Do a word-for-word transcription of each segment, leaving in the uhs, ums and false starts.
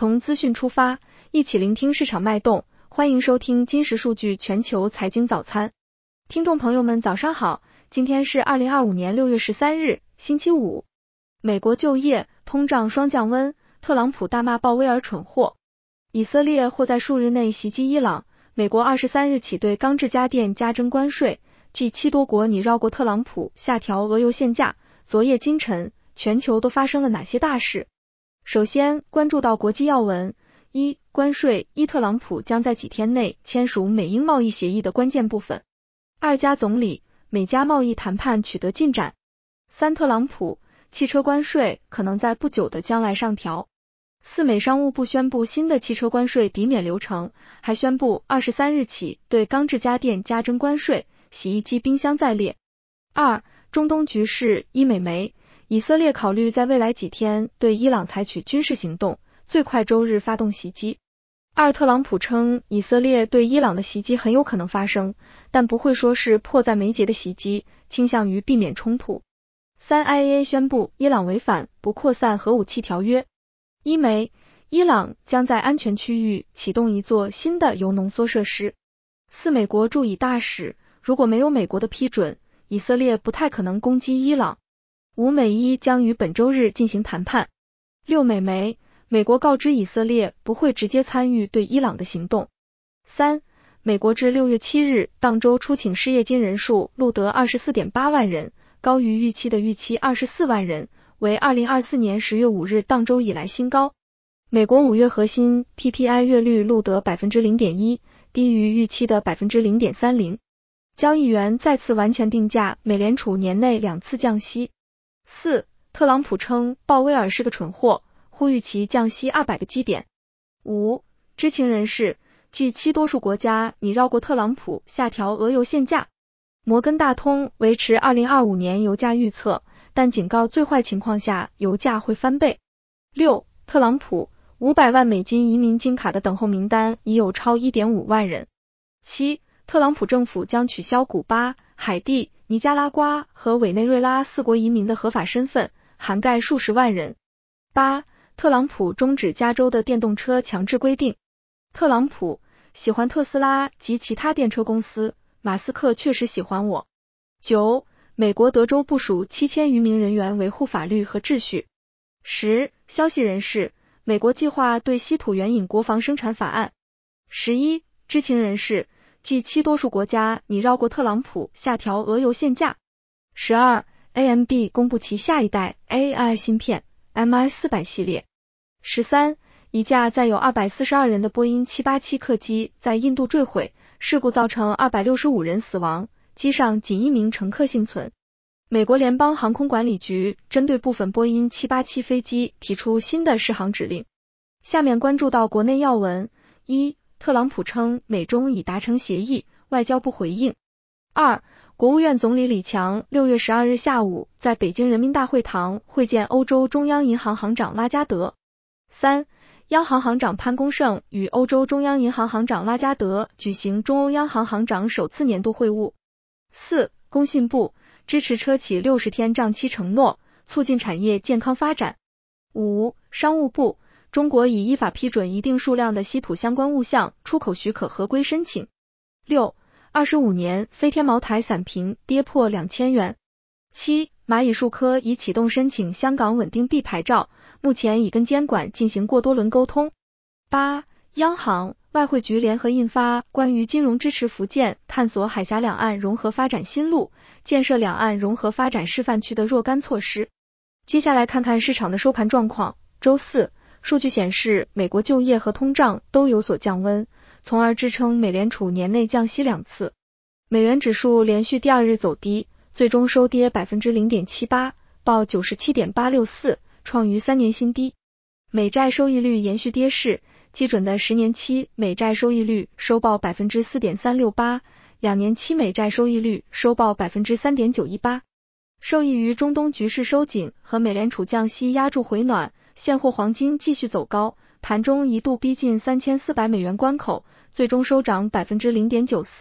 从资讯出发，一起聆听市场脉动，欢迎收听金石数据全球财经早餐。听众朋友们早上好，今天是二零二五年六月十三日，星期五。美国就业、通胀双降温，特朗普大骂鲍威尔蠢货。以色列或在数日内袭击伊朗，美国二十三日起对钢制家电加征关税， G 七 多国拟绕过特朗普下调俄油限价。昨夜今晨，全球都发生了哪些大事？首先关注到国际要闻。一、关税。一、特朗普将在几天内签署美英贸易协议的关键部分。二加总理，美加贸易谈判取得进展。三、特朗普，汽车关税可能在不久的将来上调。四、美商务部宣布新的汽车关税抵免流程，还宣布二十三日起对钢制家电加征关税，洗衣机、冰箱在列。二、中东局势。一、美媒，以色列考虑在未来几天对伊朗采取军事行动，最快周日发动袭击。二、特朗普称以色列对伊朗的袭击很有可能发生，但不会说是迫在眉睫的袭击，倾向于避免冲突。三、I A E A 宣布伊朗违反不扩散核武器条约。一媒，伊朗将在安全区域启动一座新的铀浓缩设施。四、美国驻以大使，如果没有美国的批准，以色列不太可能攻击伊朗。五、美伊将于本周日进行谈判。六、美媒，美国告知以色列不会直接参与对伊朗的行动。三、美国至六月七日当周出请失业金人数录得 二十四点八万人，高于预期的预期二十四万人，为二零二四年十月五日当周以来新高。美国五月核心 P P I 月率录得 百分之零点一， 低于预期的 百分之零点三零。交易员再次完全定价美联储年内两次降息。四、特朗普称鲍威尔是个蠢货，呼吁其降息二百个基点。五、知情人士， G 七 多数国家拟绕过特朗普下调俄油限价。摩根大通维持二零二五年油价预测，但警告最坏情况下油价会翻倍。六、特朗普，五百万美金移民金卡的等候名单已有超 一点五万人。七、特朗普政府将取消古巴、海地、尼加拉瓜和委内瑞拉四国移民的合法身份，涵盖数十万人。八、特朗普终止加州的电动车强制规定。特朗普，喜欢特斯拉及其他电车公司，马斯克确实喜欢我。九、美国德州部署七千余名人员维护法律和秩序。十、消息人士，美国计划对稀土援引国防生产法案。十一、知情人士， G 七 多数国家拟绕过特朗普下调俄油限价。十二、A M D 公布其下一代 A I 芯片 M I 四百 系列。十三、一架载有二百四十二人的波音七八七客机在印度坠毁，事故造成二百六十五人死亡，机上仅一名乘客幸存。美国联邦航空管理局针对部分波音七八七飞机提出新的适航指令。下面关注到国内要闻。一、特朗普称美中已达成协议，外交部回应。二、国务院总理李强六月十二日下午在北京人民大会堂会见欧洲中央银行行长拉加德。三、央行行长潘功胜与欧洲中央银行行长拉加德举行中欧央行行长首次年度会晤。四、工信部，支持车企六十天账期承诺，促进产业健康发展。五、商务部，中国已依法批准一定数量的稀土相关物项出口许可合规申请。六、二十五年飞天茅台散瓶跌破两千元。七、蚂蚁数科已启动申请香港稳定币牌照，目前已跟监管进行过多轮沟通。八、央行、外汇局联合印发关于金融支持福建探索海峡两岸融合发展新路，建设两岸融合发展示范区的若干措施。接下来看看市场的收盘状况。周四，数据显示美国就业和通胀都有所降温，从而支撑美联储年内降息两次。美元指数连续第二日走低，最终收跌 百分之零点七八， 报 九十七点八六四， 创于三年新低。美债收益率延续跌势，基准的十年期美债收益率收报 百分之四点三六八， 两年期美债收益率收报 百分之三点九一八。受益于中东局势收紧和美联储降息压住回暖，现货黄金继续走高，盘中一度逼近三千四百美元关口，最终收涨 百分之零点九四，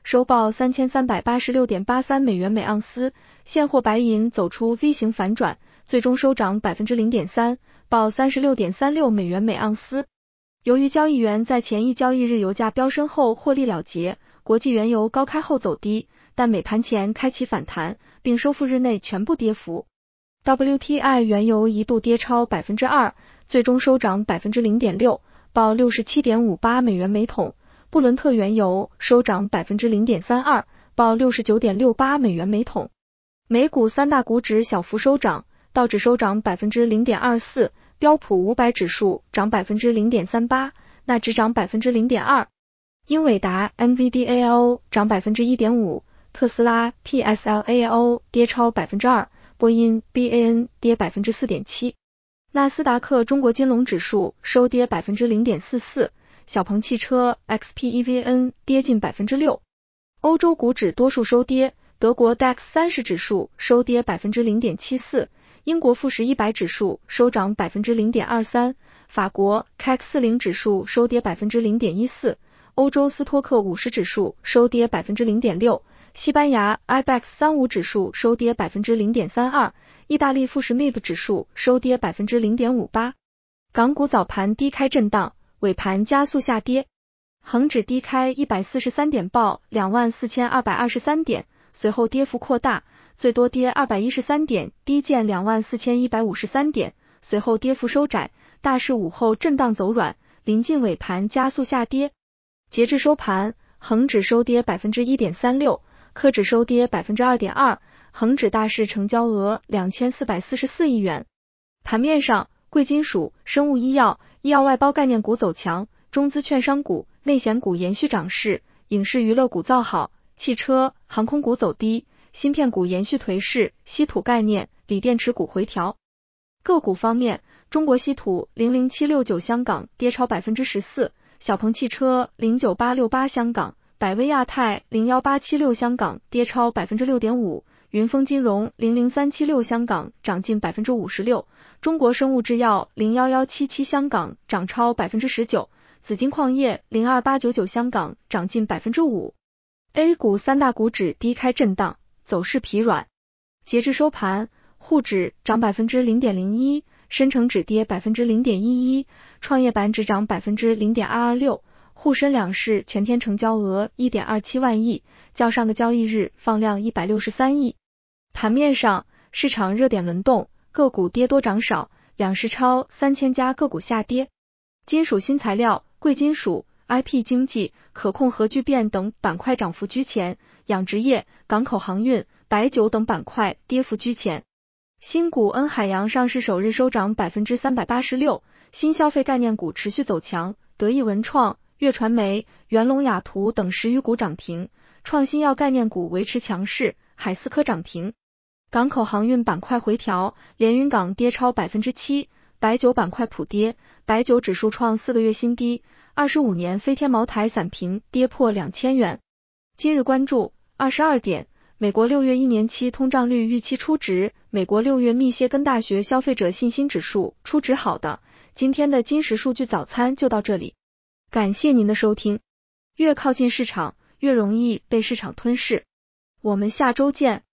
收报 三千三百八十六点八三美元每盎司，现货白银走出 V 型反转，最终收涨 百分之零点三， 报 三十六点三六美元每盎司。由于交易员在前一交易日油价飙升后获利了结，国际原油高开后走低，但美盘前开启反弹，并收复日内全部跌幅。W T I 原油一度跌超 百分之二， 最终收涨 百分之零点六， 报 六十七点五八美元每桶。布伦特原油收涨 百分之零点三二， 报 六十九点六八美元每桶。美股三大股指小幅收涨，道指收涨 百分之零点二四， 标普五百指数涨 百分之零点三八， 纳指涨 百分之零点二。英伟达 N V D A O 涨 百分之一点五， 特斯拉 T S L A O 跌超 百分之二， 波音 B A N 跌 百分之四点七。 纳斯达克中国金龙指数收跌 百分之零点四四， 小鹏汽车 X P E V N 跌近 百分之六。 欧洲股指多数收跌，德国 D A X 三十指数收跌 百分之零点七四， 英国富时一百指数收涨 百分之零点二三， 法国 C A C 四十 指数收跌 百分之零点一四， 欧洲斯托克五十指数收跌 百分之零点六， 西班牙 I B E X 三十五 指数收跌 百分之零点三二， 意大利富时 M I B 指数收跌 百分之零点五八。 港股早盘低开震荡，尾盘加速下跌，恒指低开一百四十三点报 两万四千二百二十三点，随后跌幅扩大，最多跌二百一十三点，低见 两万四千一百五十三点，随后跌幅收窄，大市午后震荡走软，临近尾盘加速下跌。截至收盘，恒指收跌 百分之一点三六， 科指收跌 百分之二点二， 恒指大市成交额两千四百四十四亿元。盘面上，贵金属、生物医药、医药外包概念股走强，中资券商股、内险股延续涨势，影视娱乐股造好，汽车、航空股走低，芯片股延续颓势，稀土概念、锂电池股回调。个股方面，中国稀土零零七六九香港跌超 百分之十四， 小鹏汽车零九八六八香港、百威亚太零一八七六香港跌超 百分之六点五， 云峰金融零零三七六香港涨近 百分之五十六， 中国生物制药零一一七七香港涨超 百分之十九， 紫金矿业零二八九九香港涨近 百分之五。 A 股三大股指低开震荡，走势疲软。截至收盘，沪指涨 百分之零点零一， 深成指跌 百分之零点一一， 创业板指涨 百分之零点二二六， 沪深两市全天成交额 一点二七万亿，较上个交易日放量一百六十三亿。盘面上，市场热点轮动，个股跌多涨少，两市超三千家个股下跌。金属新材料、贵金属、I P 经济、可控核聚变等板块涨幅居前，养殖业、港口航运、白酒等板块跌幅居前。新股恩海洋上市首日收涨 百分之三百八十六， 新消费概念股持续走强，德意文创、粤传媒、元隆雅图等十余股涨停，创新药概念股维持强势，海思科涨停。港口航运板块回调，连云港跌超 百分之七， 白酒板块普跌，白酒指数创四个月新低，二十五年飞天茅台散瓶跌破两千元。今日关注二十二点，美国六月一年期通胀率预期初值，美国六月密歇根大学消费者信心指数初值好的。今天的金石数据早餐就到这里，感谢您的收听。越靠近市场，越容易被市场吞噬。我们下周见。